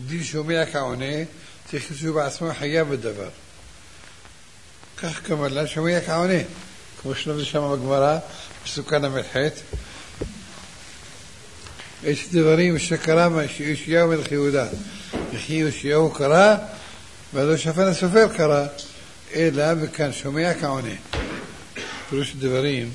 דין שומע כעונה, צריך שהוא בעצמו חייב בדבר. כך כמובן, שומע כעונה. כמו שלומד שם בגמרא, פסוקה ל"ח. יש דברים שקרה יאשיהו מלך יהודה. וכי יאשיהו קרא, ולא שפן הסופר קרא, אלא וכאן שומע כעונה. פירוש דברים,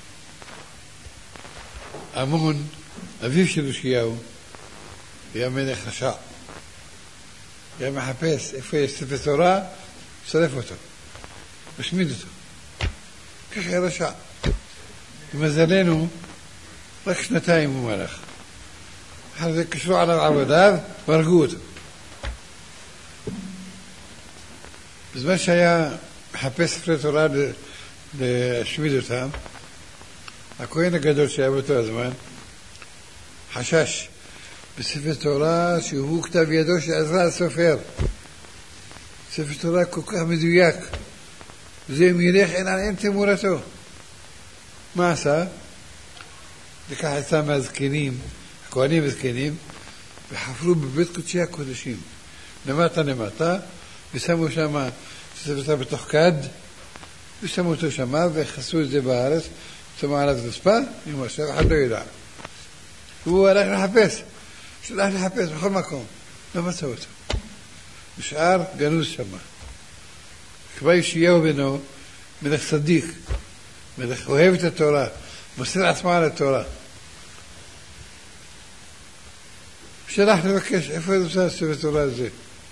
אמון, אביו של יאשיהו, היה מלך רשע. היה מחפש איפה יש ספר תורה, שרף אותו, משמיד אותו. כך היה רשע. למזלנו, רק 2 הוא מלך. אחר זה קשרו עליו עבדיו והרגו אותו. בזמן שהיה מחפש ספרי תורה להשמיד אותם, הכהן הגדול שהיה באותו הזמן חשש בספר תורה שהוא כתב ידו של עזרא הסופר. ספר תורה כל כך מדויק, זה מלך אין תמורתו. מה עשה? לקח עצה מהזקנים, הכהנים הזקנים, וחפרו בבית קודשי הקודשים למטה, ושמו שם ספר תורה בתוך כד, ושמו אותו שם וחסו את זה בארץ, שמו עליו רצפה, עכשיו אחד לא ידע. הוא הלך לחפש, שלח לחפש בכל מקום, לא מצא אותו. נשאר גנוז שם. כבר יאשיהו בנו, מלך צדיק, מלך אוהב את התורה, מוסר עצמו על התורה. שלח לבקש, איפה נמצא ספר תורה הזה?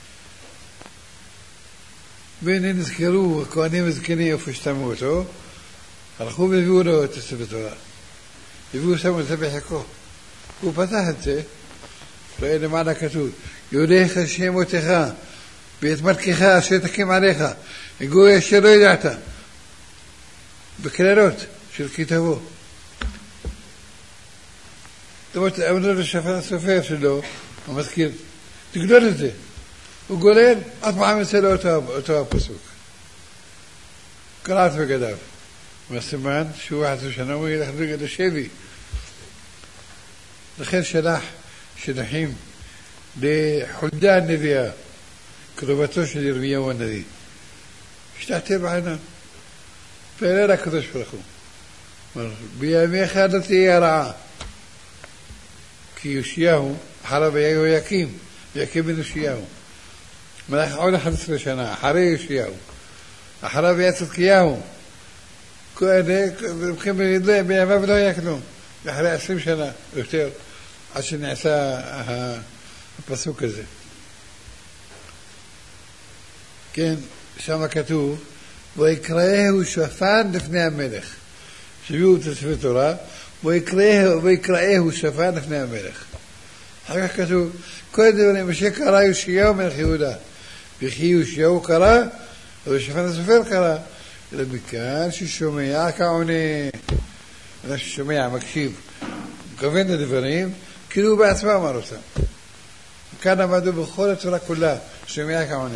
והנה נזכרו, הכהנים הזקנים איפה שתמו אותו, הלכו והביאו לו את הספר תורה. הביאו שמו את זה בחיקו. הוא פתח את זה, ראה למעלה כתוב, יודעך שמותיך, ואת מלכך אשר תקים עליך, גוי אשר לא ידעת, בקללות של כתבו. זאת אומרת, אמרו לשפן הסופר שלו, המזכיר, תגדול את זה. הוא גולל, עד פעם יצא לו אותו הפסוק. קראת בגדיו. מהסימן שהוא 11 שנה, הוא ילך לשבי. לכן שלח שליחים לחולדה הנביאה, קרובתו של ירמיהו הנביא. השתעתה בעינם. פעלה לקדוש ברוך הוא. בימיך לא תהיה רעה. כי יאשיהו, אחריו היה יהויקים בן יאשיהו. מלך עוד 11 שנה, אחרי יאשיהו. אחריו היה צדקיהו. בימיו לא היה כלום. ואחרי 20 שנה, יותר, עד שנעשה הפסוק הזה. כן, שם כתוב, ויקראהו שפן לפני המלך. שהביאו את ספר תורה, ויקראהו שפן לפני המלך. אחר כך כתוב, כל דברים, מה שקרא יאשיהו מלך יהודה. וכי יאשיהו קרא, ושפן הסופר קרא. אלא מכאן ששומע כעונה. אלא ששומע, מקשיב. מכוון לדברים, כאילו הוא בעצמו אמר אותם. כאן עמדו בכל התורה כולה, שומע כעונה.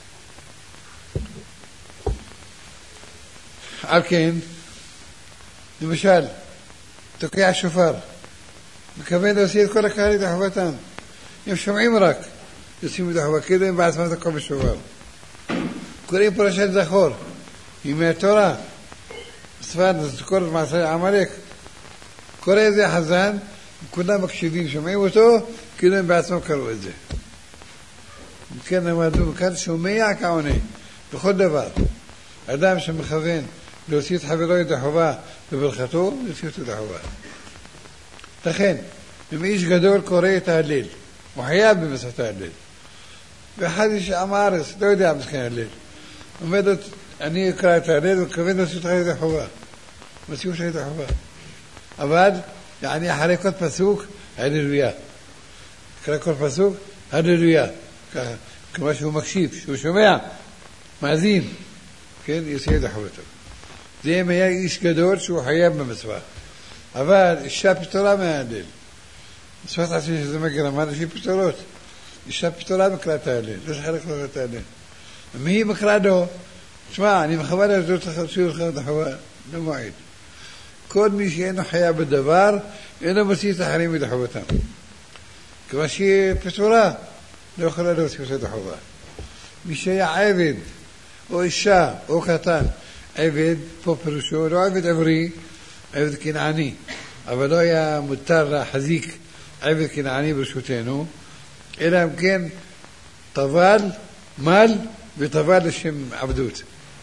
על כן, למשל, תוקע שופר, מכוון להוציא את כל הקהל את החובתם. הם שומעים רק, יוצאים את החובה, כאילו הם בעצמם תקוע בשופר. קוראים פרשת זכור, היא מהתורה, ספר, זכור את מעשה עמלק. קורא איזה חזן, כולם מקשיבים, שומעים אותו, כאילו הם בעצמם קראו את זה. מכאן עמדו, מכאן שומע כעונה, בכל דבר. אדם שמכוון להוציא את חברו את החובה בברכתו, להוציא אותו את החובה. לכן, אם איש גדול קורא את ההלל, הוא חייב במצוות ההלל. ואחד איש עם הארץ, לא יודע מסכן ההלל. אומר לו, אני אקרא את ההלל וכוון להוציא אותך את החובה. מוציא אותך את החובה. אבל, יעני אחרי כל פסוק, הללויה. אחרי כל פסוק, הללויה. ככה, כמו שהוא מקשיב, שהוא שומע, מאזין, כן, יוציא את החובתו. זה אם היה איש גדול שהוא חייב במצווה. אבל אישה פטורה מההלל. מצוות עצמי שזה מגרמה לפי פטורות. אישה פטורה מקרא את ההלל, לא שחלק לא את ההלל. ומי מקרא לו? תשמע, אני מכוון לעזור לך להוציא לך את החובה, לא מועיד. כל מי שאינו חייב בדבר, אינו מוציא את האחרים את חובתם. כמו שהיא פטורה, לא יכולה להוסיף ידי חובה. מי שהיה עבד, או אישה, או קטן, עבד, פה פירושו, לא עבד עברי, עבד כנעני, אבל לא היה מותר להחזיק עבד כנעני ברשותנו, אלא אם כן טבל, מל, וטבל לשם עבדות.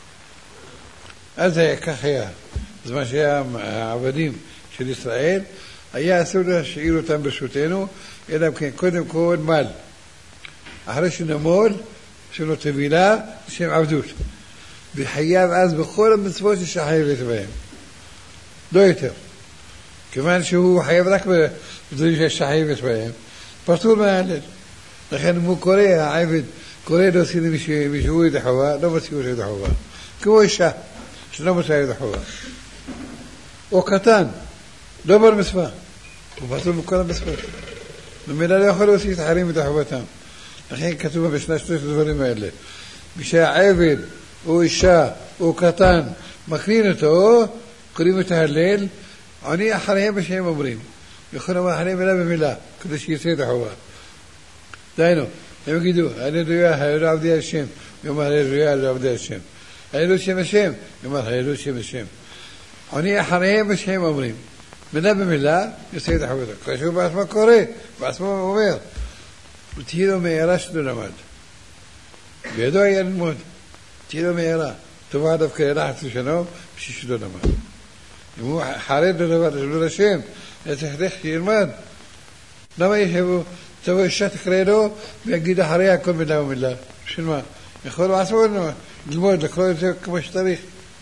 אז כך היה. בזמן שהיה העבדים של ישראל, היה אסור להשאיר אותם ברשותנו, אלא אם כן קודם כל מל. אחרי שנמול, שלו טבילה, לשם עבדות. וחייב אז בכל המצוות שחייבת בהם. לא יותר. כיוון שהוא חייב רק בדברים שחייבת בהם, פטור מההלל. לכן הוא קורא, העבד, קורא להוציא למישהו ידי חובה, לא מוציאו ידי חובה. כמו אישה, שלא מוציאה ידי חובה. או קטן, לא בר מצווה. הוא פטור בכל המצוות. במילה לא יכול להוציא את החרים ידי חובתם. לכן כתוב בשני שלושת הדברים האלה. מי שהעבד, או אישה, או קטן, מקרין אותו, קוראים את ההלל, עוני אחריהם בשהם אומרים. יכול לומר אחריהם מילה במילה, כדי שיצא את החובה. דיינו, הם יגידו, הללויה, הללו עבדי השם, יאמר הללויה, הללו עבדי השם. הללו שם השם, יאמר הללו שם השם. עוני אחריהם בשהם אומרים. מילה במילה, יצא את החובה. כשהוא בעצמו קורא, בעצמו אומר. ותהיה לו מהירה שלא למד. בידו היה ללמוד. תהיה לו מהירה. טובה דווקא ילה חצי שנה, בשביל שלא למד. אם הוא חרד לא לשם, היה צריך שילמד. למה ישבו? תבוא אישה תקרא לו, ויגיד אחריה כל מילה ומילה. בשביל מה? יכול לעצמו ללמוד, לקרוא את זה כמו שצריך.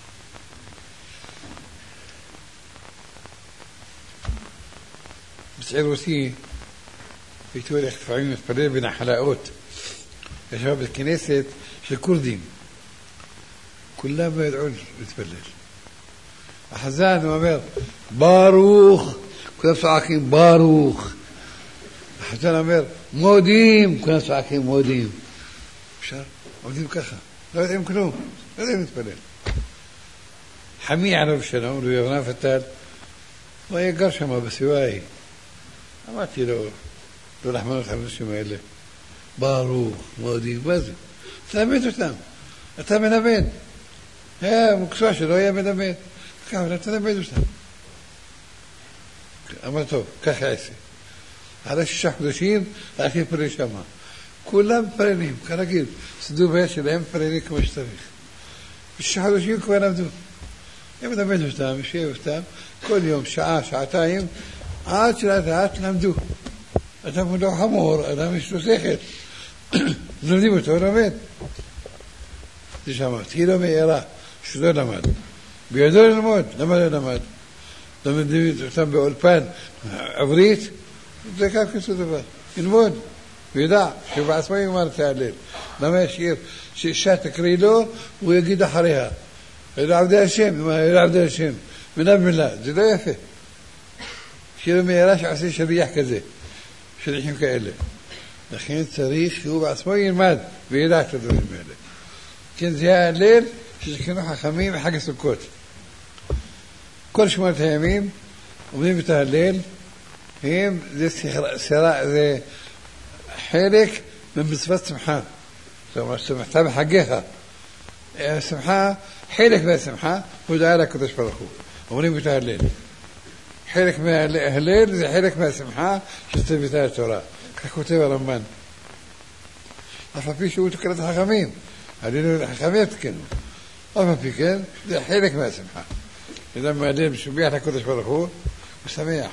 בצעיר רוסי, הייתי הולך לפעמים להתפלל בין החלאות. ישב בכנסת של קורדים. כולם לא ידעו להתפלל. החזן הוא אומר, ברוך, כולם צועקים ברוך. החזן אומר, מודים, כולם צועקים מודים. אפשר? עובדים ככה. לא יודעים כלום. לא יודעים להתפלל. חמי עליו שלום, לו יבנה פתל, הוא היה גר שם בסביבה ההיא. אמרתי לו, לא לחמנות על האנשים האלה. ברוך, מודים, מה זה? תלמד אותם. אתה מלמד. היה מקצוע שלא היה מלמד. אבל אתה תלמד אותם. אמר טוב, ככה יעשה. אחרי 6 חודשים, הלכתי פרל שמה. כולם פרלים, כרגיל. סדו בית שלהם פרלים כמו שצריך. 6 חודשים כבר למדו. הם מלמד אותם, יושב אותם, כל יום, שעה, שעתיים, עד שלאט למדו. אדם הוא לא חמור, אדם יש לו שכל. לומדים אותו, לומד. זה שמע, תהיה לו מהירה, שלא למד. בידו ללמוד, למה לא למד? לומדים אותם באולפן עברית, זה כך כסו דבר. ילמוד, וידע, שבעצמו יאמר את ההלל. למה ישאיר שאישה תקריא לו, הוא יגיד אחריה. אלו עבדי השם, אלו עבדי השם. מילה במילה, זה לא יפה. שיהיה לו מהירה שעושה שליח כזה. שליחים כאלה. לכן צריך שהוא בעצמו ילמד וידע את הדברים האלה. כן, זה ההלל שזכינו חכמים בחג הסוכות. כל 8 הימים אומרים את ההלל, זה חלק ממצוות שמחה. זאת אומרת, שמחתה בחגיך. השמחה, חלק מהשמחה, הוא דעה לקדוש ברוך הוא. אומרים את ההלל. חלק מההלל זה חלק מהשמחה שצוותה התורה. כך כותב הרמב"ן. אף על פי שהוא תקנת החכמים. עלינו לחכמים תקנו. אף על פי כן, זה חלק מהשמחה. אדם מהלל משביח לקדוש ברוך הוא, הוא שמח.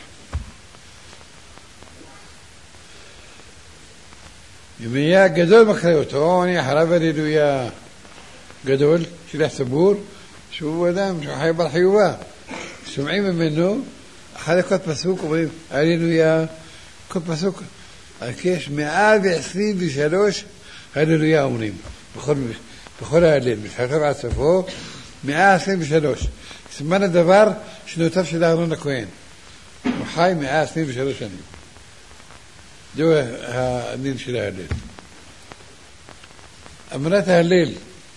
אם היה גדול מקרא אותו, אני אחריו הללויה גדול, שליח ציבור, שהוא אדם שחי בר חיובה. שומעים ממנו, אחרי כל פסוק אומרים, הללויה, כל פסוק, יש 123 הללויה אומרים, בכל ההלל, מתחילתו ועד סופו, 123. סימן הדבר שנותיו של אהרון הכהן. הוא חי 123 שנים. זהו הדין של ההלל. אמרת ההלל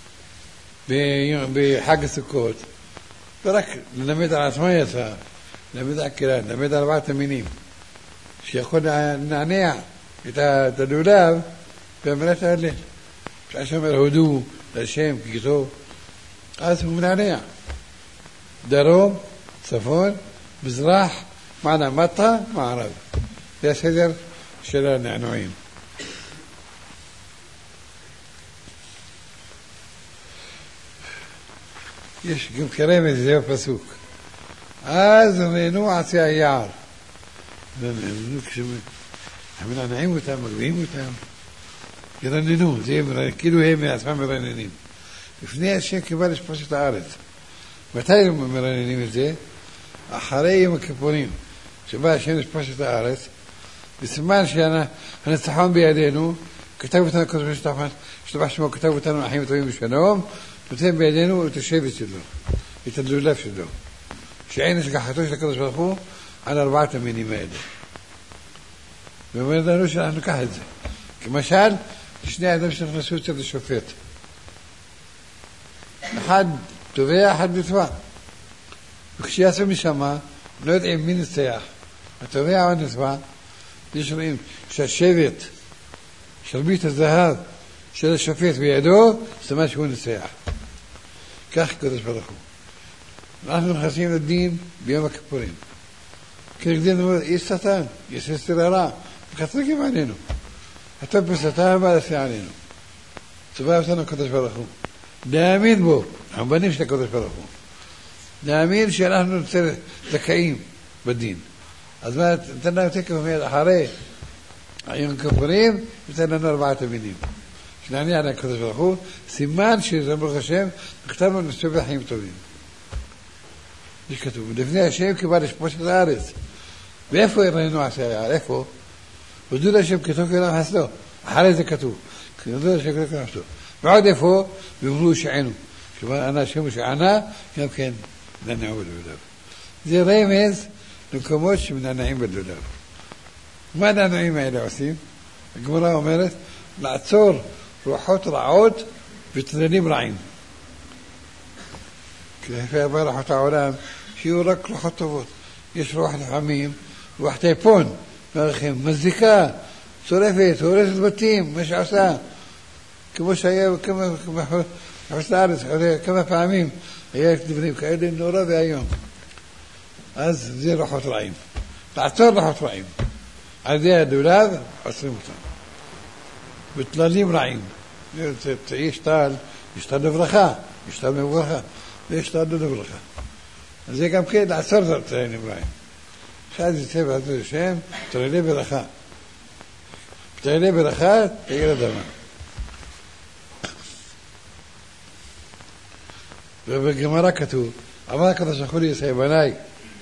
בחג הסוכות, ורק ללמד על עצמה יצא, ללמד על כלל, ללמד על 4 המינים, שיכול לנענע את הלולב, במלאת ההלל. כשהשם אומר הודו להשם כי טוב, אז הוא מנענע. דרום, צפון, מזרח, מעלה מטה, מערב. זה הסדר של הנענועים. יש גם כרמז, זה בפסוק. אז נהנו עצי היער. כשמנענעים אותם, מגביהים אותם, ירננו, כאילו הם מעצמם מרננים. לפני השם קיבל לשפוש את הארץ. מתי הם מרננים את זה? אחרי יום הכיפורים, שבא השם לשפוש את הארץ, בסימן שהניצחון בידינו, כתב אותנו הקדוש ברוך הוא, שטבח שמו, כתב אותנו אחים טובים בשלום, נותן בידינו את השבט שלו, את הדולף שלו, שאין השגחתו של הקדוש ברוך הוא על 4 המינים האלה. ואומר לנו שאנחנו ניקח את זה. כמשל, שני אדם שנכנסו אצל השופט. אחד תובע, אחד בתבע. וכשיעשו משמה, לא יודעים מי ניצח. התובע או הנתבע, יש רואים שהשבט של בית הזהב של השופט בידו, זאת אומרת שהוא ניצח. כך הקדוש ברוך הוא. אנחנו נכנסים לדין ביום הכיפורים. כנגדנו אומר, יש שטן, יש סתר הרע, וחצרקים עלינו. הטוב בשטן בא להסיע עלינו. צבא אותנו הקדוש ברוך הוא. להאמין בו, אנחנו בנים של הקדוש ברוך הוא. להאמין שאנחנו זכאים בדין. אז מה, נתן לנו תקף מיד אחרי היום הכיפורים, נתן לנו 4 המינים. שנעניע על הקדוש ברוך הוא, סימן שזה ברוך השם, וכתב לנו נסתובב לחיים טובים. יש כתוב, לפני השם קיבל לשפוש את הארץ. ואיפה יראינו עשי היער? איפה? הודו להשם כתוב כלם חסדו. אחרי זה כתוב. הודו להשם כתוב כלם חסדו. ועוד איפה? ואומרו שענו. כלומר, ענה השם שענה, גם כן נענעו בלולב. זה רמז למקומות שמנענעים בלולב. מה הנענעים האלה עושים? הגמרא אומרת, לעצור רוחות רעות וטללים רעים. כי לפי הרבה רוחות העולם, שיהיו רק רוחות טובות. יש רוח לפעמים, רוח טייפון, מזיקה, צורפת, הורסת בתים, מה שעושה. כמו שהיה כמה פעמים, היה דברים כאלה נורא והיום. אז זה רוחות רעים. לעצור רוחות רעים. על ידי הדולב, עוצרים אותם. וטללים רעים. יש טל לברכה, יש טל מברכה, ויש טל לברכה. אז זה גם כן לעצור את הטללים רעים. אחד זה טבע עד השם, טללי ברכה. טללי ברכה, תגיד אדמה. ובגמרא כתוב, אמר הקדוש ברוך הוא לישראל בניי,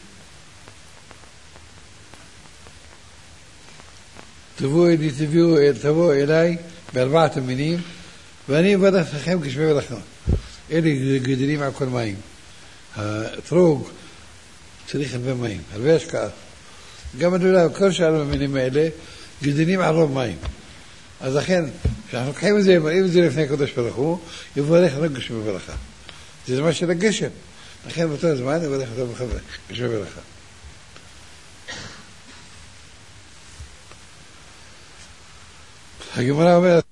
תבואו אליי ב4 המינים, ואני אברך לכם כשמי ברכות. אלה גדלים על כל מים. האתרוג צריך הרבה מים, הרבה השקעה. גם הדולב, כל שאר המינים האלה, גדלים על רוב מים. אז לכן, כשאנחנו לוקחים את זה, מראים את זה לפני הקדוש ברוך הוא, יברך רק כשמי ברכה. זה זמן של הגשם. לכן באותו זמן יברך אותו כשמי ברכה. הגמרא אומרת,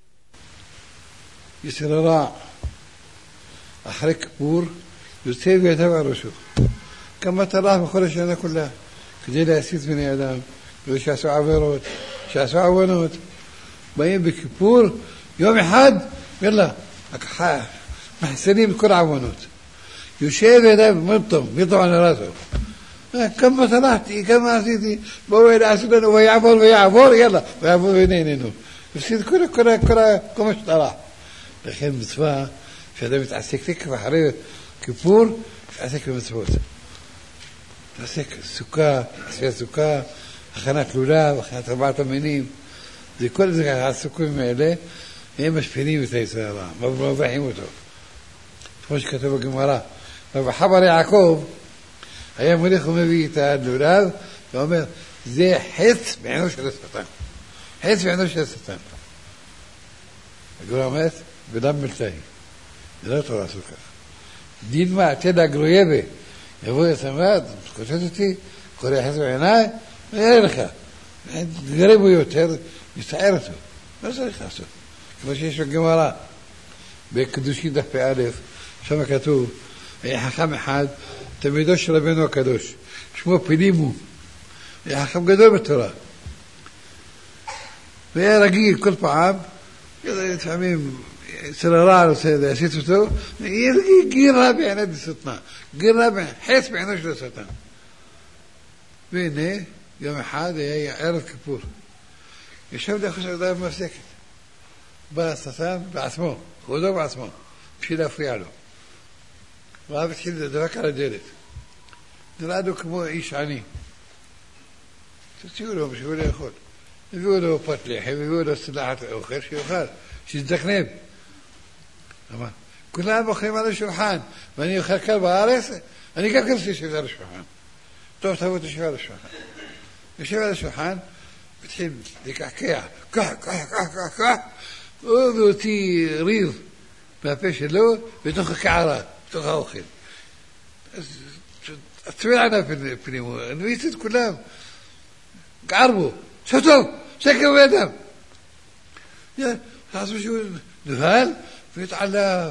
יצר הרע אחרי כיפור יוצא ויתב על ראשו. כמה טרח בכל השנה כולה, כדי להסית בני אדם, כדי שעשו עבירות, שעשו עוונות. באים בכיפור, יום אחד, יאללה, מחסנים את כל העוונות. יושב ויתב מרטום, ירטום על רסו. כמה טרחתי, כמה עשיתי, בואו יעשו לנו, ויעבור, יאללה, ויעבור בינינו. הפסיד כל מה שטרח. לכן מצווה שאדם מתעסק תקף אחרי כיפור, מתעסק במצוות. מתעסק סוכה, עשיית סוכה, הכנת לולב, הכנת 4 המינים. זה כל זה, הסוכים האלה, הם משפילים את היצר הרע, מבחים אותו. כמו שכתוב בגמרא, וחבר יעקב היה מוליך ומביא את הלולב, ואומר, זה חץ בעינו של השטן. חץ בעינו של השטן. הגמרא אומרת, בדם מלטאי. זה לא תורה עשו כך. דין מה, תדע גרויבה. יבוא יצמד, תקושת אותי, קורא חץ בעיניי, ויראה לך. גרם הוא יותר, יצער אותו. לא צריך לעשות. כמו שיש בגמרא, בקדושין דף פ"א, שם כתוב, היה חכם אחד, תלמידו של רבנו הקדוש, שמו פילימו, היה חכם גדול בתורה. והיה רגיל כל פעם, לפעמים אצל הרעל עושה את זה, עשית אותו, גירה בעיני דסתנה, גירה חץ בעיני של השטן. והנה, יום אחד היה ערב כיפור. יושב דרך השעדה במפסקת. בא השטן בעצמו, חודו בעצמו, בשביל להפריע לו. ואף התחיל לדבק על הדלת. נולד לו כמו איש עני. תוציאו לו בשביל לאכול. הביאו לו פת לחם, הביאו לו צלחת אוכל שיאכל, שיזדקנב. אמר, כולם אוכלים על השולחן, ואני אוכל כאן בארץ, אני גם כן יושב על השולחן. טוב, תבוא תשב על השולחן. יושב על השולחן, מתחיל לקעקע, כך, והוציא ריב מהפה שלו, בתוך הקערה, בתוך האוכל. אז עצמל ענה פנימו, נביץ את כולם. גער בו, שטוב, שקר בידם. חשבו שהוא נבהל והתעלף.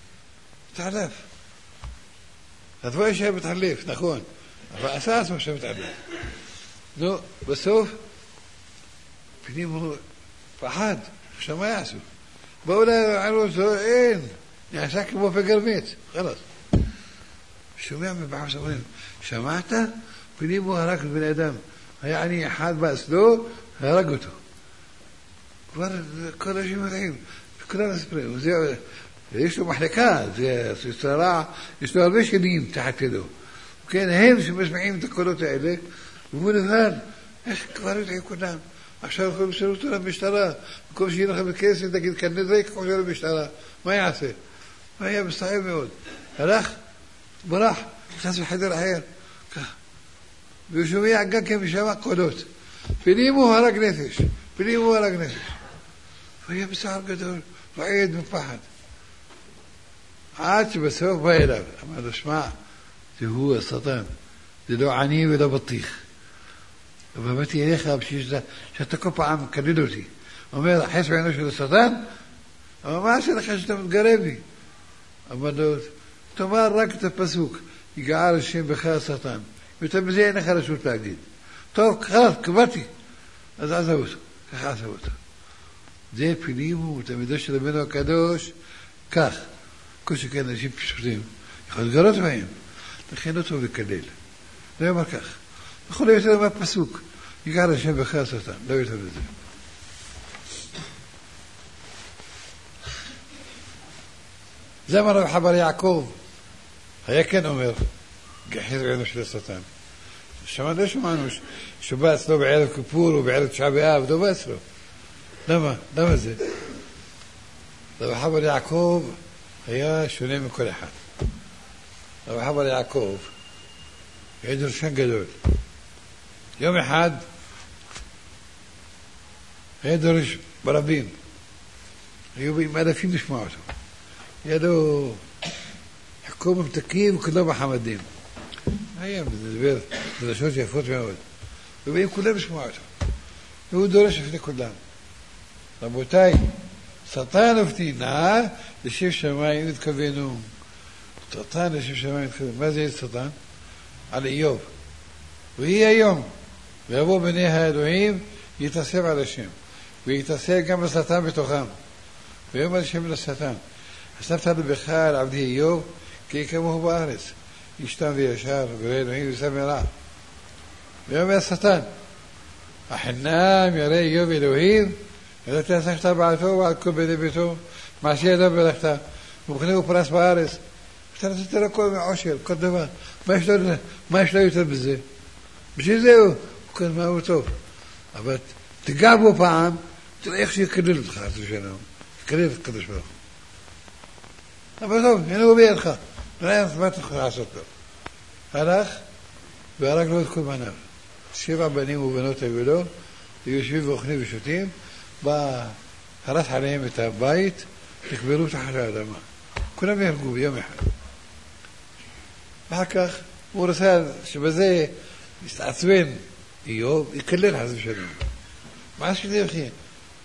אז בואי שמתעלף, נכון. אבל עשה עצמו שמתעלף. נו, בסוף, פנימו פחד, עכשיו מה יעשו? באו לעלו אותו, אין, נעשה כמו בגרמית, חלס. שומע מבעם שאומרים, שמעת? פנימו הרג בן אדם. היה עני אחד באסלו, הרג אותו. כבר כל אנשים יודעים, כולם מספרים. יש לו מחלקה, יש לו הרבה שנים תחת ידו. כן, הם שמשמעים את הקולות האלה, והוא נבהל. איך כבר יודעים כולם? עכשיו יכולים לשאול אותו למשטרה. במקום שיהיה לכם בכסף, תגיד, כאן נדרק, כמו שלא למשטרה. מה יעשה? מה היה מסתער מאוד? הלך, ברח, נכנס לחדר אחר. והוא שומע גם כן משמע קולות. פנימו הרג נפש. והיה בסער גדול, ועד מפחד. עד שבסוף בא אליו. אמר לו, שמע, זה הוא השטן. זה לא עני ולא בטיח. ובאתי אליך בשביל שאתה כל פעם מקלל אותי. אומר, חס בעינו של השטן? אמר, מה עשה לך שאתה מתגרה בי? אמר לו, תאמר רק את הפסוק, יגער השם בך השטן. ואתה בזה אין לך רשות להגיד. טוב, קבעתי. אז עזב אותו. ככה עזב אותו. זה פילימו, תלמידו של רבנו הקדוש, כך. כל שכן אנשים פשוטים, יכול להתגרות בהם. לכן לא טוב לקלל. לא יאמר כך. יכול להיות לומר פסוק, יגער השם בך השטן. לא יותר בזה. זה אמר רב חבר יעקב. היה כן אומר, גחיר בעינו של השטן. לא שמענו שבא אצלו בערב כיפור ובערב תשעה באב, לא בא אצלו. למה? למה זה? רב חבר יעקב היה שונה מכל אחד. רב חבר יעקב היה דרשן גדול. יום אחד היה דורש ברבים. היו באים אלפים לשמוע אותו. היה לו חכום ממתקים וכולו מחמדים. היה מדבר דרשות יפות מאוד. ובאים כולם לשמוע אותו. והוא דורש לפני כולם. רבותיי, שטן ופתינה לשם שמיים התכוונו. שטן לשם שמיים התכוונו. מה זה שטן? על איוב. ויהי היום, ויבוא בני האלוהים, יתאסף על השם. ויתאסף גם השטן בתוכם. ויאמר השם לשטן, אספת לבך על עבדי איוב, כי כמוהו בארץ. ישתם וישר, וראה אלוהים ושם מרע. ויאמר השטן, החינם יראה איוב אלוהים, אלא תעסקת בעלתו ועל כל בני ביתו, מעשי ידו בלכתה, ומכנהו פרס בארץ. אתה נתת לו כל מעושר, כל דבר. מה יש לו יותר בזה? בשביל זה הוא כאן מה הוא טוב. אבל תיגע בו פעם, תראה איך שיקלל אותך, יקלל את הקדוש ברוך הוא. אבל טוב, הנה הוא בידך. נראה מה אתה יכול לעשות לו. הלך, והרג לו את כל בניו. 7 בנים ובנות היו לו, יושבים ואוכלים ושותים, הרס עליהם את הבית, תקברו תחת האדמה. כולם יהרגו ביום אחד. ואחר כך הוא רצה שבזה יסתעצבן איוב, יקלל חס ושלום. מה שזה יחיה?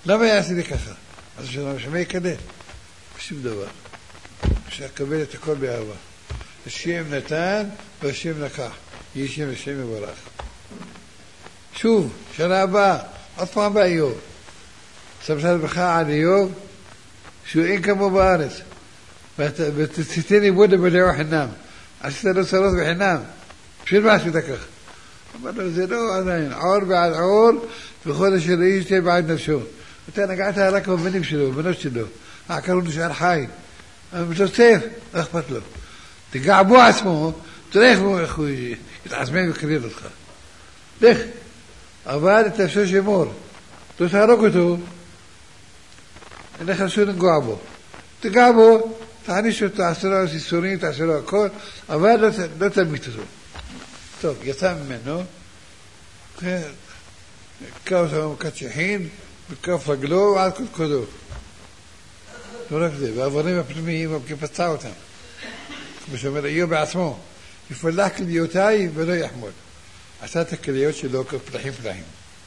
למה יעשי לי ככה? אז שמה יקדם? בשום דבר. שיקבל את הכל באהבה. השם נתן והשם לקח. יהי שם השם מבורך. שוב, שנה הבאה, עוד פעם באיוב. סמכת ברכה על איוב, שהוא אין כמו בארץ. ותתן לי בודה בדעו חינם. עשית לו צרות בחינם. בשביל מה עשית כך? אמר לו, זה לא עדיין. עור בעד עור, וחודש של איש תהיה בעד נפשו. אתה נגעת רק בבנים שלו, בבנות שלו. העקר הוא נשאר חי. מתוצף, לא אכפת לו. תגע בו עצמו, תראה איך הוא יתעצמם וקריב אותך. לך. אבל תאפשר שימור. לא תהרוג אותו. אין לך רשות לנגוע בו. תגע בו, תעניש אותו, תעשה לו סיסורים, תעשה לו הכל, אבל לא תלמיד אותו. טוב, יצא ממנו, קע אותו מכת שחין, בכף רגלו ועד קודקודו. לא רק זה, והעברים הפנימיים הוא פצע אותם. כמו שאומר איוב בעצמו, יפלח כליותיי ולא יחמוד. עשה את הכליות שלו כפלחים פלחים.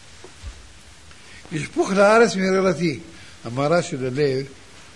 ישפוך לארץ מהרלתי. המרה של הלב,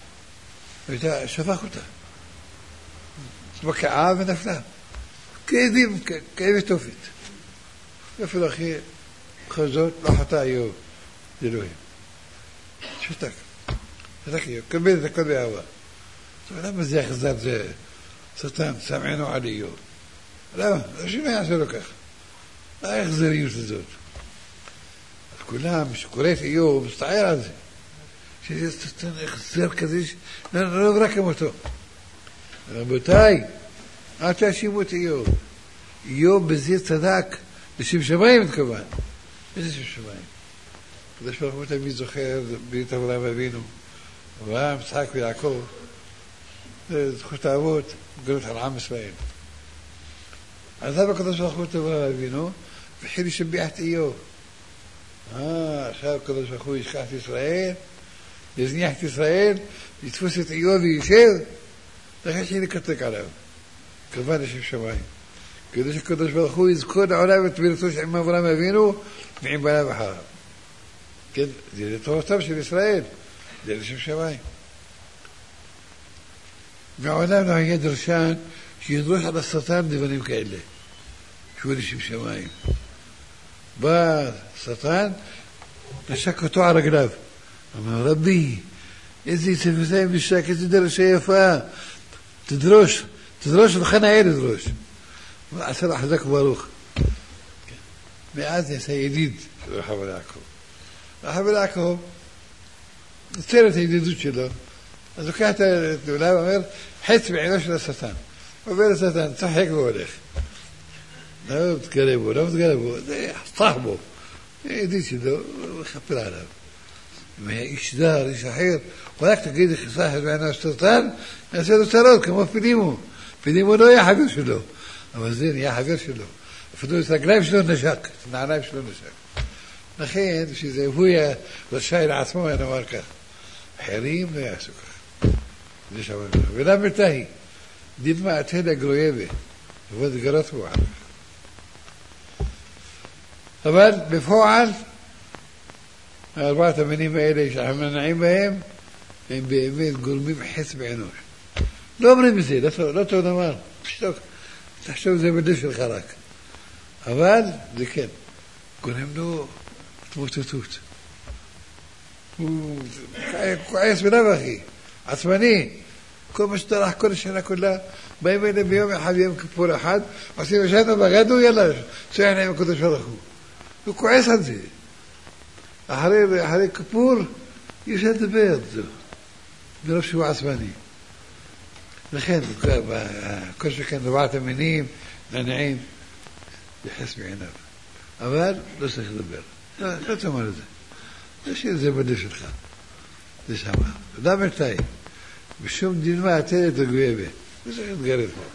שפך אותה. התבקעה ונפלה. כאבים, כאבי תופת. אפילו אחי חזות, לא חטא איוב. זה לא הם. שתק. שתק איוב. קבל את הכל באהבה. למה זה יחזר זה? שטן, שמענו על איוב. למה? שמה יעשה לו כך? מה האכזריות הזאת? אז כולם, שקורא את איוב, מסתער על זה. שזה שטן אכזר כזה, לא עברה כמותו. רבותיי, אל תאשימו את איוב. איוב בזה צדק, לשם שמיים מתכוון. איזה שם שמיים? כדי שברוך תמיד זוכר ברית אברהם אבינו, אברהם, יצחק ויעקב, זכות האבות, גלות על עם ישראל. אז למה הקדוש ברוך הוא את אברהם אבינו, והתחיל לשבח את איוב. עכשיו הקדוש ברוך הוא ישכח את ישראל, יזניח את ישראל, יתפוס את איוב וישב, לכן שהיא לקטק עליו. כמובן לשם שמיים. כדי שהקדוש ברוך הוא יזכור לעולם את בירתו עם אברהם אבינו ועם בניו אחריו. כן, זה לטובתם של ישראל, זה לשם שמיים. מעולם לא היה דרשן שידרוש על השטן דברים כאלה, שהוא לשם שמיים. בא שטן, נשק אותו על רגליו. אמר, רבי, איזה צפתיים בשק, איזה דרשה יפה, תדרוש, לכן היה לדרוש. עשה לו חזק וברוך. מאז יעשה ידיד של רחב על יעקב. רחב על יעקב, נוצר את הידידות שלו, אז הוא קח את העולם ואומר, חץ בעינו של השטן. הוא אומר לשטן, צחק והולך. לא מתגלה בו, זה חסך בו. ידיד שלו, הוא מחפר עליו. איש זר, איש אחר, רק תגיד חסך בעינו של השטן, נעשה לו צרות כמו פינימו. פינימו לא היה חבר שלו. אבל זה נהיה חבר שלו. אפילו את הרגליים שלו נשק, את הנעליים שלו נשק. לכן, שזה הוא היה רשאי לעצמו, אני אומר כך. אחרים לא יעשו כך. זה שאומר כך. ולמה תהי? דילמה התהל הגרויבה. ועוד גרות בו עליו. אבל בפועל, ארבעת המינים האלה שאנחנו מנעים בהם, הם באמת גורמים חץ באנוש. לא אומרים את זה, לא טוב נאמר. פשטוק. תחשוב זה בלב שלך רק. אבל זה כן. גורם לו תמוטטות. הוא כועס בלב אחי. עצמני. כל מה שטרח כל השנה כולה, באים אלה ביום אחד, ביום כיפור אחד, עושים ישנו בגדו, יאללה, שייך להם הקודש ברוך הוא. הוא כועס על זה. אחרי כיפור, יש לדבר את זה. מרוב שהוא עצמני. לכן, כל שכן רבעת המינים, ננעים, יחס בעיניו. אבל לא צריך לדבר. לא תאמר את זה. תשאיר את זה בלב שלך. זה שמה. אדם מתי. בשום דילמה עתרת רגויבה. לא צריך להתגרד פה.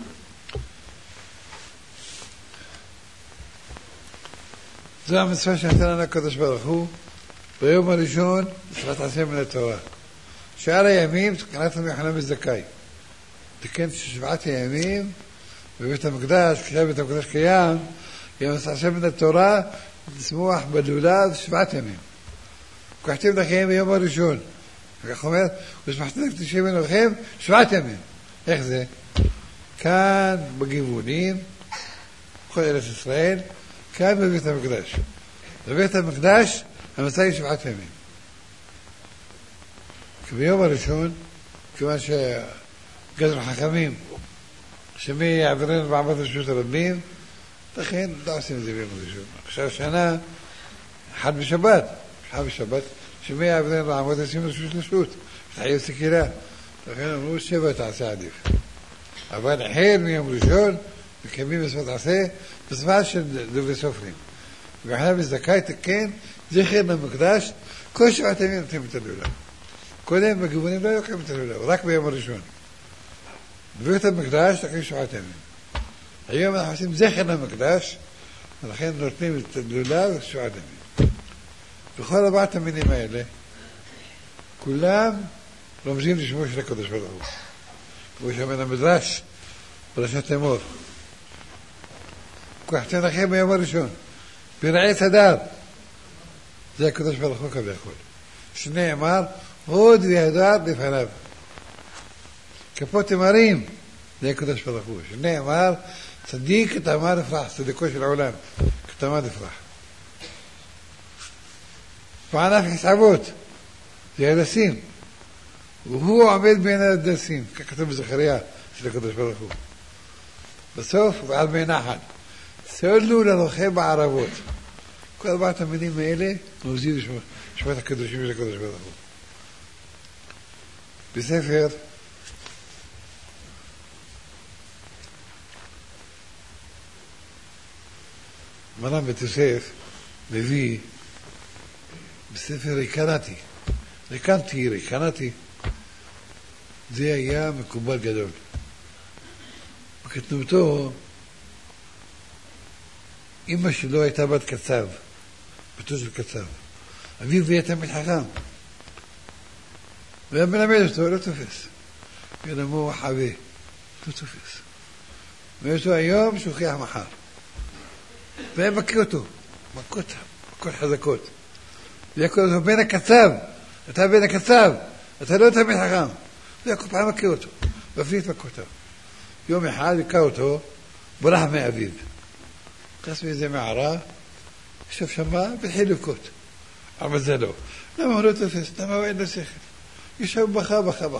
זו המצווה שנתן לנו הקדוש ברוך הוא, ביום הראשון, שפת עשה מן התורה. שאר הימים, קראתם יוחנן בן זכאי. תקן שבעת הימים בבית המקדש, כשבית המקדש קיים, יום עשה מן התורה, לשמוח בלולב שבעת ימים. וקחתם לכם ביום הראשון. וכך אומר, ושמחתם תשבים לכם 7 ימים. איך זה? כאן בגבעונים, בכל ארץ ישראל, כאן בבית המקדש. בבית המקדש המצא 7 ימים. כי ביום הראשון, כיוון שגזר חכמים, שמי יעברנו בעבד רשות הרבים, לכן לא עושים את זה ביום הראשון. עכשיו שנה, אחד בשבת, שמי יעברנו בעבד רשות, שתחייב סקירה. לכן אמרו 7 תעשה עדיף. אבל החל מיום ראשון, מקיימים בשפת עשה, בשפת של דברי סופרים. ואחריו בזכאי תקן, זכר למקדש, כל 7 ימים נותנים את הלולה. קודם בגבעונים לא יוקם את הלולה, רק ביום הראשון. בבית המקדש תקן 7 ימים. היום אנחנו עושים זכר למקדש, ולכן נותנים את הלולה ו7 ימים. בכל 4 המינים האלה, כולם רומזים לשמו של הקדוש ברוך הוא. כמו שאומר המדרש, פרשת אמור. קחתם לכם ביום הראשון, ברעי צדר. זה הקדוש ברוך הוא כביכול. שנאמר, הוד והדר לפניו. כפות תמרים, זה הקדוש ברוך הוא. שנאמר, צדיק כתמר יפרח, צדיקו של העולם, כתמר יפרח. וענף חסעבות, זה הדסים. והוא עומד בין הדסים, כך כתוב בזכריה של הקדוש ברוך הוא. בסוף, ועל מי נחל. סולו ללוחם בערבות. כל 4 המינים האלה נוזים לשמות הקדושים של הקדוש ברוך הוא. בספר מרן בית יוסף מביא בספר ריקנתי זה היה מקובל גדול. בכתובתו אמא שלו הייתה בת קצב, בתו של קצב. אביו היה תלמיד חכם. והיה מלמד אותו, לא תופס. ילמו חווה, לא תופס. ואותו היום שוכח מחר. והיה מכיר אותו, מכות חזקות. והיה קורא אותו בן הקצב, אתה בן הקצב, אתה לא תלמיד חכם. והיה כל פעם מכיר אותו, בפנית מכותיו. יום אחד הכר אותו, ברח מאביו. נכנס מאיזה מערה, ישב שמה והתחיל לבכות. אבל זה לא. למה הוא לא תופס? למה הוא אין לו שכל? ישב בכה.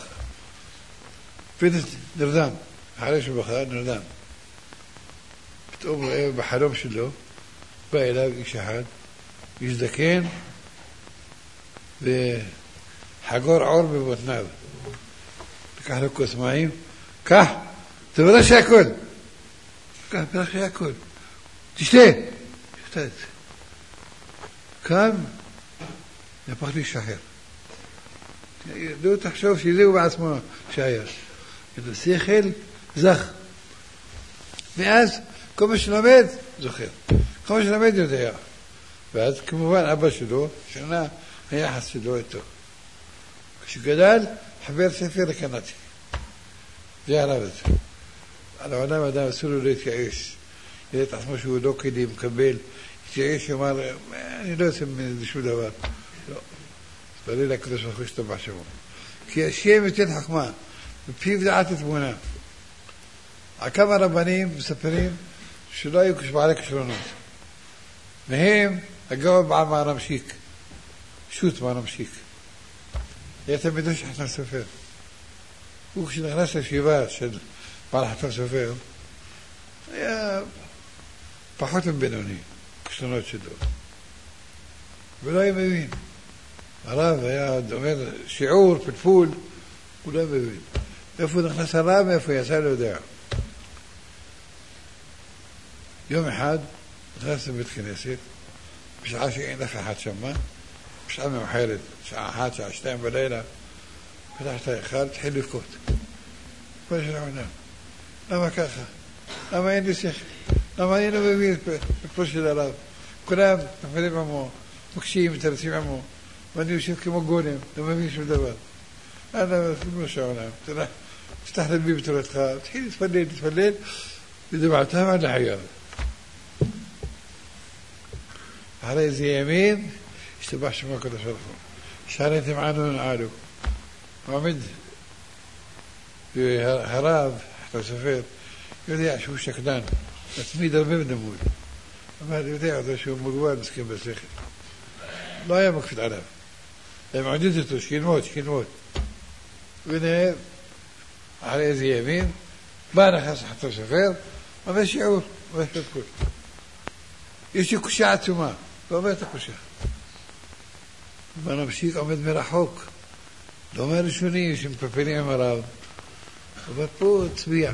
ונרדם. אחרי שהוא בכה, נרדם. פתאום הוא רואה בחלום שלו, בא אליו איש אחד, איש זקן, וחגור עור בבטניו. לקח לו כוס מים, קח, תברך שהכל. ברך שהכל. תשתה. שתה את זה. כאן, נהפך לי שחר. לא תחשוב שזהו בעצמו שהיה. את השכל זך. ואז, כל מה שלמד, זוכר. כל מה שלמד יודע. ואז, כמובן, אבא שלו, שנה, היחס שלו איתו. כשגדל, חבר ספר לקנאתי. זה עליו את זה. על העולם אדם אסור לו להתייאש. יראה את עצמו שהוא לא כדי מקבל. התייאש, אמר, אני לא עושה מזה שום דבר. לא. תפלל לקדוש ברוך הוא שטוב שמו. כי השם ייתן חכמה, בפיו דעת תמונה. כמה רבנים מספרים שלא היו בעלי כישרונות. מהם הגאון בעל מערם שיק. שוט מערם שיק. היה תלמידו של חתן סופר. הוא כשנכנס לישיבה של בעל חתן סופר, היה פחות מבינוני, כישרונות שלו. ולא היה מבין. הרב היה אומר שיעור, פלפול, הוא לא מבין. איפה נכנס הרב, איפה יצא, לא יודע. יום אחד נכנס לבית כנסת, בשעה שאין אף אחד שמה, בשעה מאוחרת, שעה 1, שעה 2 בלילה, פתח את ההיכל, התחיל לבכות. כל של העולם. למה ככה? למה אין לי שכל? למה אני לא מבין את פלפול של הרב? כולם נפלים עמו, מקשים, מתרצים עמו, ואני יושב כמו גולם, לא מבין שום דבר. אנא, כמו שהעולם, תפתח לבי בתורתך, תתחיל להתפלל, ודמעתם עד לחייו. אחרי איזה ימין, השתבח שמו הקדוש ברוך הוא. שעריתם ענו נעלו. ועומד הרב, הסופר, יודע שהוא שקדן, מצמיד הרבה בלימוד. אבל יודע אותו שהוא מוגבל מסכים בשכל. לא היה מקפיד עליו. הם עודדו אותו, שילמוד. והנה, אחרי איזה ימין, בא נכנס לחתו סופר, אומר שיעור, אומר שפקול. יש לי קושה עצומה, ואומר את הקושה. והנמשיך עומד מרחוק, לא מהראשונים שמפפלים עם הרב, אבל פה צביע.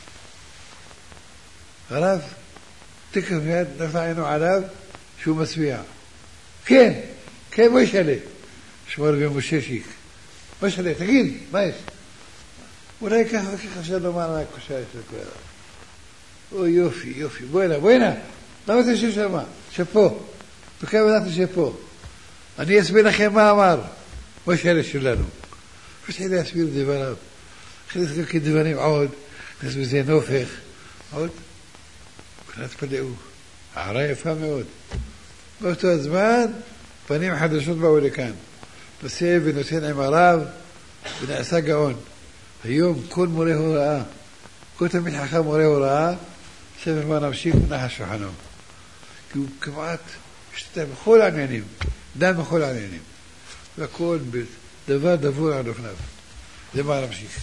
הרב, תקף מיד, נפל עינו עליו, שהוא מצביע. כן, מושלה. שמור במשה שיק. מושלה, תגיד, מה יש? אולי ככה חשב לומר מה הקושה יש לכלל. או יופי, בואנה. למה אתה יושב שם? שפה. וכמה אנחנו שפה. אני אסביר לכם מה אמר. מושלה שלנו. פשוט להסביר דבריו. הכניס גם כדברים עוד, הכניס בזה נופך. עוד. כולם תפלאו. הערה יפה מאוד. באותו הזמן, פנים חדשות באו לכאן. נושא ונותן עם הרב, ונעשה גאון. היום כל מורה הוראה, כל תלמיד חכם מורה הוראה, ספר מה נמשיך מנח שולחנו. כי הוא כמעט משתתף בכל העניינים, דן בכל העניינים. והכל דבר דבור על אופניו. זה מה נמשיך.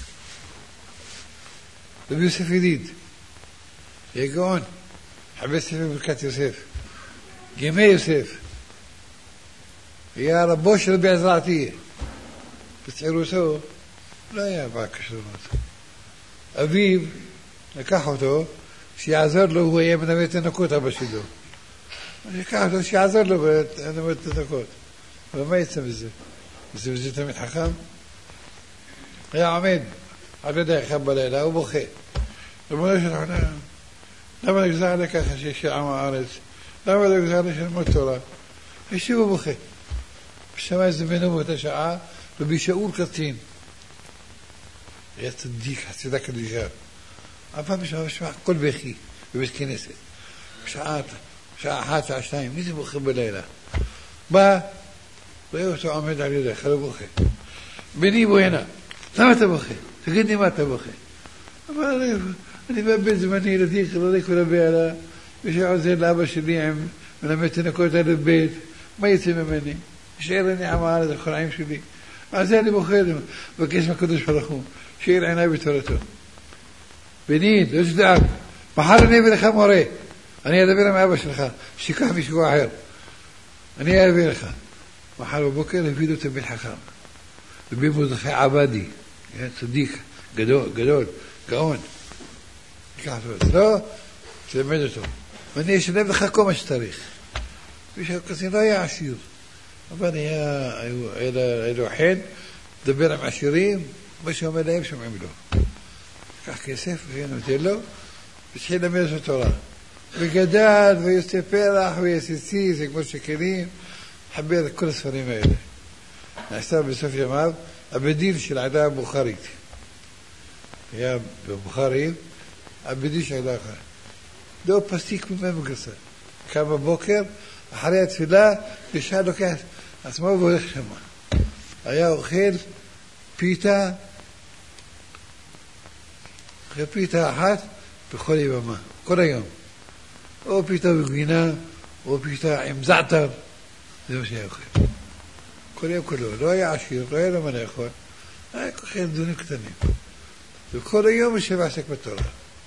רבי יוסף ידיד, יהיה גאון, חבר ספר ברכת יוסף, ימי יוסף, היה רבו של רבי עזרעתיה. בצעירותו לא היה בעל כשרונות. אביו לקח אותו שיעזור לו, הוא היה מנווט תינוקות אבא שלו. לקח אותו שיעזור לו מנווט תינוקות. אבל מה יצא מזה? יצא מזה תמיד חכם? היה עומד על ידי אחד בלילה, הוא בוכה. ריבונו של עולם, למה נגזר עליך ככה שיש עם הארץ? למה לא נגזר עליך ללמוד תורה? ושוב הוא בוכה. ושמע איזה בנו באותה שעה, רבי שאול קצין. היה צדיק, חסידה קדושה. הפעם בשמע כל בכי בבית כנסת. שעה 1, שעה 2, מי זה בוכה בלילה? בא, רואה אותו עומד על ידיך, לא בוכה. בני בואנה, למה אתה בוכה? תגיד לי מה אתה בוכה. אבל אני מאבד זמני, ילדי חלוליק ולבעלה, ושעוזר לאבא שלי עם מלמד תינוקות על בית, מה יצא ממני? שאר אני עם הארץ החולאים שלי. על זה אני בוכה, מבקש מהקדוש ברוך הוא, שאיר עיניי בתורתו. בני, לא תדאג, מחר אני אביא לך מורה, אני אדבר עם אבא שלך, שיקח מישהו אחר. אני אביא לך. מחר בבוקר הביא לו תלמיד חכם. רבי מרדכי עבדי, צדיק, גדול, גאון. תיקח אותו, לא, תלמד אותו. ואני אשלם לך כל מה שצריך. מישהו כזה לא היה עשיר, אבל היה לו חן, דבר עם עשירים, מה שאומר להם שומעים לו. לקח כסף ונותן לו, והתחיל ללמד את התורה. וגדל ויוצא פרח ויסיסי, זה כמו שכלים, חבר את כל הספרים האלה. נעשה בסוף ימיו, הבדין של העדה הבוכרית. היה בבוכרי, הבדין של העדה אחרת. לא פסיק ממנו גסה. קם בבוקר, אחרי התפילה, ישר לוקח עצמו והולך שם. היה אוכל פיתה, פיתה אחת בכל יבמה, כל היום. או פיתה בגבינה, או פיתה עם זעתר, זה מה שהיה אוכל. כל יום כולו, לא היה עשיר, לא היה לו מה לאכול, היה כוחי דונים קטנים. וכל היום יושב עסק בתורה.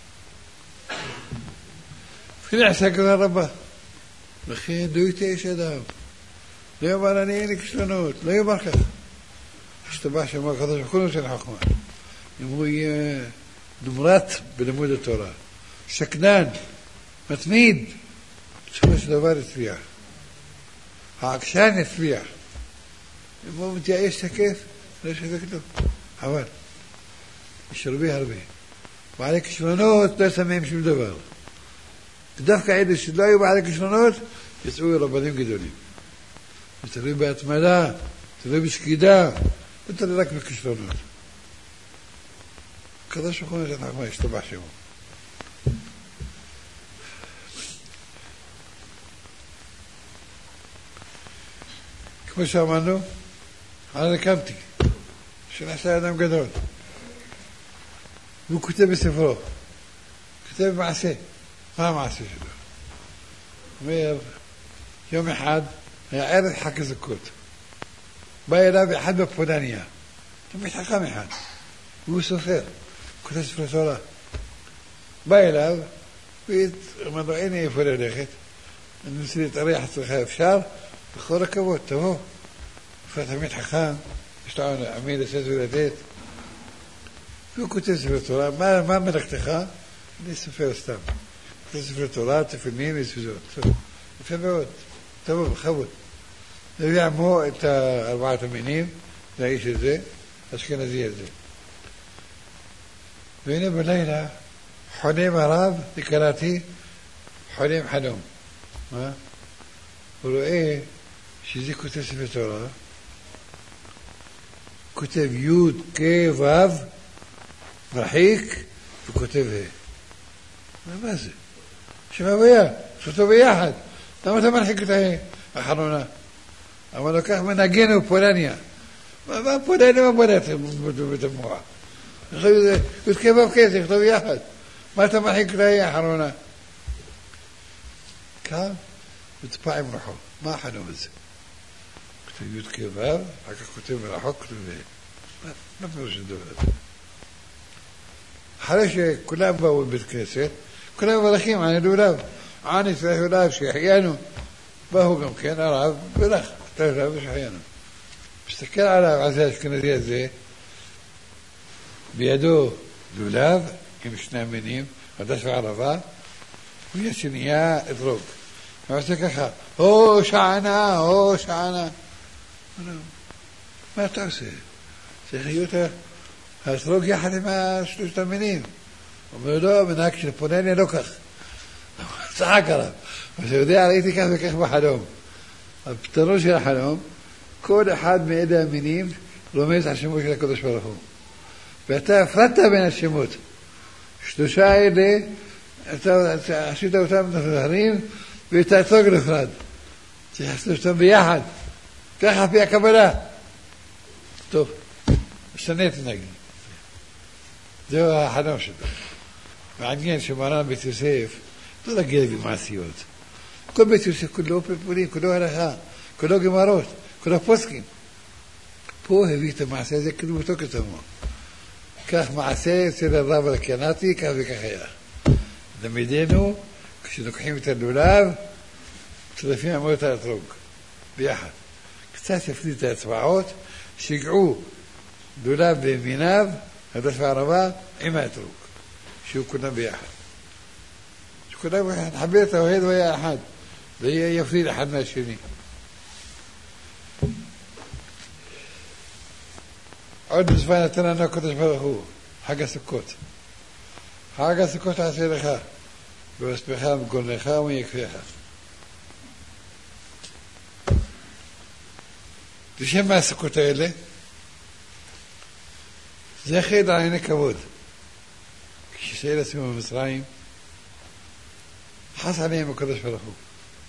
אפילו עסק גדול רבה. לכן לא יתייאש אדם. לא יאמר אני אין לי כישלונות, לא יאמר כך. השתבח שם הקדוש ברוך הוא נותן חוכמה. אם הוא יהיה נמרץ בלימוד התורה, שקדן, מתמיד, בסופו של דבר יצליח. העקשן יצליח. אם הוא מתייאש תקף, לא שווה כלום. אבל יש הרבה. בעלי כישלונות לא שמים שום דבר. ודווקא אלה שלא היו בעלי כישלונות, יצאו רבנים גדולים. זה תלוי בהתמדה, תלוי בשקידה, זה תלוי רק בכישלונות. הקדוש ברוך הוא נתן חוכמה, ישתבח שמו. כמו שאמרנו, אני רקמתי, שנעשה אדם גדול. והוא כותב בספרו, כותב מעשה. מה המעשה שלו? אומר, יום אחד היה ערב חג הסוכות. בא אליו אחד בפולניה, תמיד חכם אחד, והוא סופר, כותב ספרי תורה. בא אליו, ואמר לו, אין איפה ללכת, אני רוצה להתארח אצלך, אפשר? בכל הכבוד, תבוא. תמיד חכם, יש לו עמי לשאת ולתת. והוא כותב ספרי תורה, מה מלאכתך? אני סופר סתם. כותב ספרי תורה, תפילין וסעודות. יפה מאוד, תבוא, בכבוד. הביא עמו את ארבעת המינים, לאיש הזה, אשכנזי הזה. והנה בלילה, חולם הרב, וקראתי, חולם חלום. מה? הוא רואה שזה כותב ספר תורה, כותב י' כ' ו' מרחיק, וכותב ה'. מה זה? שבביה, שותו ביחד. למה אתה מרחיק את ה' האחרונה? אבל לקח מנגנו פולניה. מה פולניה? מה פולניה? בתמועה. י' כ' ו' כ', תכתוב יחד. מה אתה מרחיק את ה' האחרונה? כאן, ותפע עם רחוק. מה החלום הזה? כותב י' כ' ו', אחר כך כותב מרחוק, כותב ה'. מה פירוש הדבר הזה? אחרי שכולם באו לבית כנסת, כולם מברכים על הלולב. עני צריך לולב שהחיינו. באו גם כן הרב ברך, צריך לולב שהחיינו. מסתכל עליו, על זה האשכנזי הזה, בידו לולב עם שני המינים, חדש וערבה, ויד שנייה אתרוג. הוא עושה ככה, או שענה, או שענה. מה אתה עושה? צריך להיות האתרוג יחד עם שלושת המינים. הוא אומר לו, מנהג של פולניה לא כך. צחק עליו. אבל שיודע, ראיתי כך וכך בחלום. הפתרון של החלום, כל אחד מאלה המינים רומז על שמו של הקדוש ברוך הוא. ואתה הפרדת בין השמות. שלושה האלה, אתה עשית אותם נפרדים, ואת האתרוג נפרד. צריך לעשות אותם ביחד. ככה פי הקבלה. טוב, משנה את הנגיד. זהו החלום שלו. מעניין שמרן בית יוסף לא להגיע במעשיות. כל בית יוסף כולו פלפולים, כולו הלכה, כולו גמרות, כולו פוסקים. פה הביא את המעשה הזה כדמותו כתמו. כך מעשה אצל הרב הקנאטי, כך וכך היה. תלמידינו, כשלוקחים את הלולב, צרפים עמו את האתרוג, ביחד. קצת יפריד את האצבעות, שיגעו לולב בימיניו, חדש וערבה, עם האתרוג. שהוא כולם ביחד. שכולם ביחד, נחבר את האוהד והיה אחד. ויפריד אחד מהשני. עוד מצווה נתן לנו הקדוש ברוך הוא, חג הסוכות. חג הסוכות תעשה לך, באוספך ובגונך ומיקפיך. לשם מהסוכות האלה, זה חד על עיני כבוד. כשישראל עשינו במצרים, חס עליהם הקדוש ברוך הוא.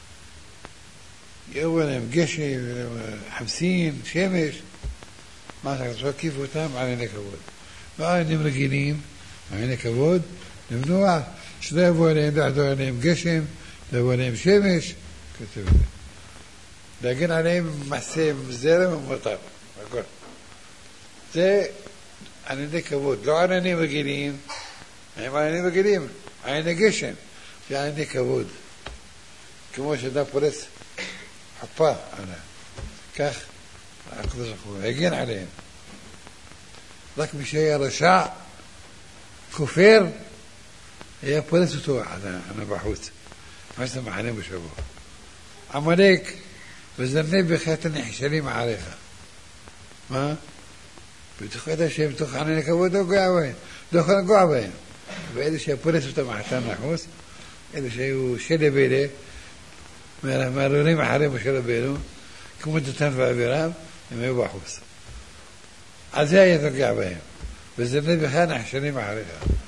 יראו עליהם גשם, חמסין, שמש, מה שהקדוש הקיפו אותם על עיני כבוד. ועל עינים רגילים, על עיני כבוד, למנוע שלא יבוא עליהם, לא יחדור עליהם גשם, לא יבוא עליהם שמש, כתוב את זה. להגן עליהם מעשה זרם ומותר, הכל. זה על עיני כבוד, לא על עינים רגילים, הם על עינים רגילים, על עיני גשם, זה על עיני כבוד. כמו שאדם פורץ חפה עליהם. כך הקדוש ברוך הוא הגן עליהם. רק מי שהיה רשע, כופר, היה פורץ אותו על בחוץ. מה שאתה מחנה בשבוע. עמלק, וזרני בך את הנחשלים עליך. מה? בתוך אלה שהם תוך ענני כבוד לא גוע בהם. לא יכול לגוע בהם. ואלה שפורץ אותם מחתן לחוץ, אלה שהיו שלה בילה, מהרונים אחרי משה רבנו, כמו דתן ואבירם, הם היו בחוץ. אז זה היה נוגע בהם. וזרני בך נחשלים עליך.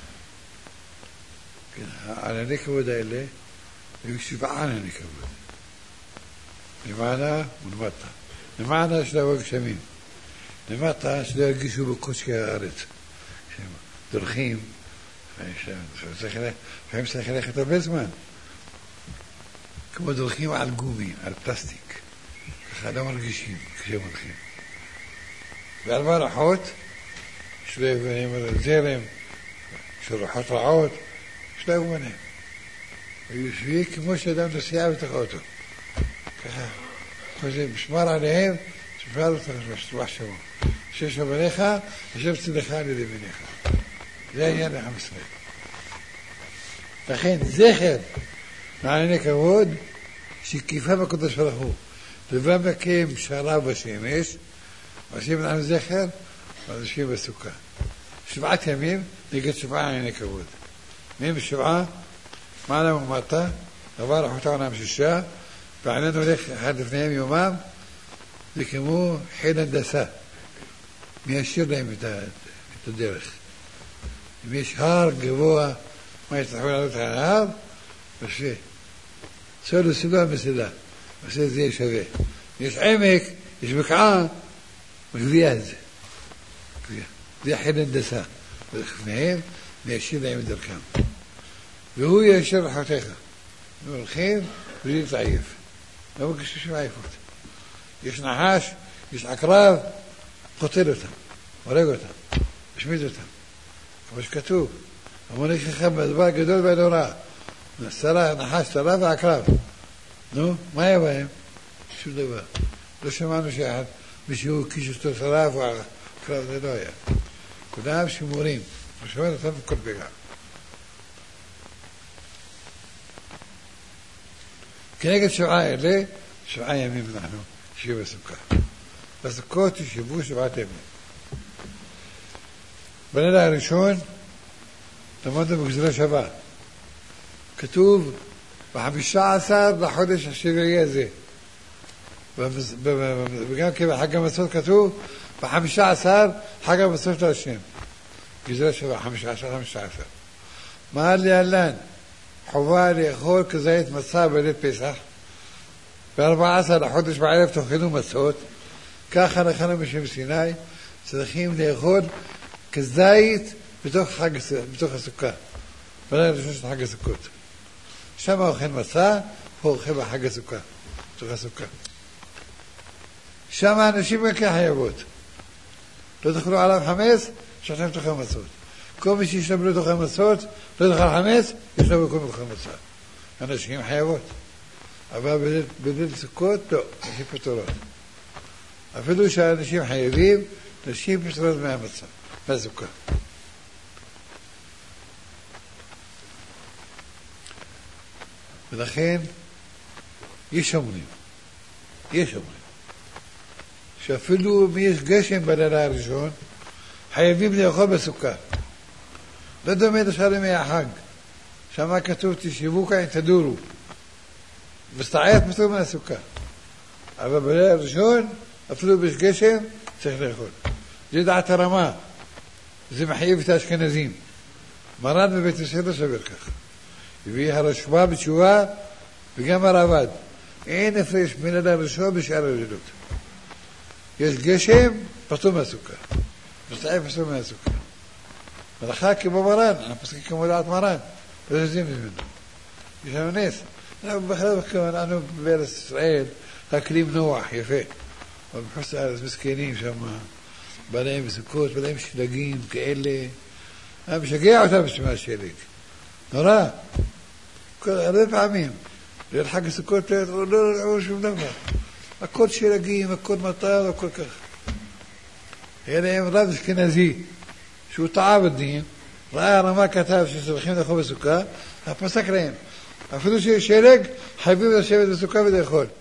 ענני כבוד האלה, היו 7 ענני כבוד. למעלה ולמטה. למעלה שלב הגשמים. למטה שלא ירגישו בקושי הארץ. כשהם דורכים, לפעמים צריך ללכת הרבה זמן. כמו דורכים על גומי, על פלסטיק. ככה לא מרגישים כשהם הולכים. ועל מערכות, שלא יבנים על זרם, של רוחות רעות, שלא יבנים. ויושבים כמו שאדם נוסע בתוך האוטו. ככה, חוזרים, משמר עליהם, שפר אותך מחשבו. שיש לבניך, יושב צדך על ידי בניך. זה העניין לעם ישראל. לכן, זכר מענייני כבוד, שקיפה בקדוש ברוך הוא. לבא מקיים שערה בשמש, ועושים לעם זכר, ועושים בסוכה. 7 ימים נגד 7 ענייני כבוד. מהם 7, מעלה ומטה, דבר אחותה עולם 6, ועלינו הולך אחד לפניהם יומם, זה כמו חיל הנדסה. מיישיר להם את הדרך. אם יש הר גבוה, מה יצטרכו לעלות על ההר? ועושה. סולו סלו המסלה. ועושה את זה יהיה שווה. יש עמק, יש בקעה, מגביע את זה. זה חיל הנדסה. ולפניהם מיישיר להם את דרכם. והוא יישר לחותיך. והולכים בלי להתעייף. לא מרגיש שום עייפות. יש נחש, יש עקרב, קוטל אותם, הורג אותם, משמיד אותם. כמו שכתוב, המוליך לך בדבר גדול והנורא. נחש, צרה ועקרב. נו, מה היה בהם? שום דבר. לא שמענו שאחד, מישהו קיש אותו צרה ועקרב, זה לא היה. כולם שימורים, ושומע אותם בכל פגע. כנגד 7 אלה, 7 ימים אנחנו, שיהיו בסוכה. בסוכות ישבו 7 ימים. בלילה הראשון, למדנו בגזרה שווה. כתוב, ב-15 לחודש השביעי הזה. וגם כבחג המצות כתוב, ב-15 חג המצות להשם. גזרה שווה, 15. מה להלן? חובה לאכול כזית מצה בלית פסח. ב-14 לחודש בערב תאכלו מצות. ככה אנחנו בשם סיני צריכים לאכול כזית בתוך הסוכה. בלילה הראשון של חג הסוכות. שם אוכל מצה, פה אוכל בחג הסוכה. בתוך הסוכה. שם האנשים מכי חייבות. לא תאכלו עליו חמץ, שעכשיו תאכל מצות. כל מי שיש להם לא תאכל מצות, לא תאכל חמץ, יש לו מקום תאכל מצה. אנשים חייבות. אבל בליל סוכות, לא, יש פתרונות. אפילו שהאנשים חייבים, נשים פתרונות מהמצה, מהסוכה. ולכן, יש אומרים, שאפילו אם יש גשם בלילה הראשון, חייבים לאכול בסוכה. לא דומה לשאר ימי החג. שמה כתוב, תשבו כאן, תדורו. מסתעף פתאו מהסוכה. אבל בלילה הראשון, אפילו ביש גשם, צריך לאכול. זה דעת הרמה. זה מחייב את האשכנזים. מרן בבית הסדר שבר כך. הביא הרשב"א בתשובה, וגם הרב"ד. אין הפרש בין הלילה הראשון בשאר הלילות. יש גשם, פתאום מהסוכה. מסתעף פתאום מהסוכה. מלאכה כמו מרן, אנחנו פסקים כמו דעת מרן. לא זזים ממנו. יש לנו נס. אנחנו בארץ ישראל, האקלים נוח, יפה. אבל בחוץ לארץ מסכנים שם, בלהם בסוכות, בלהם שלגים כאלה. משגע אותם בשביל השלג. נורא. הרבה פעמים. ליל חג הסוכות לא ראו שום דבר. הכל שלגים, הכל מטר, הכל כך. היה להם רב אשכנזי, שהוא טעה בדין, ראה הרמה כתב שצריכים לאכול בסוכה, פסק להם. אפילו שיש שלג, חייבים לשבת בסוכה ולאכול.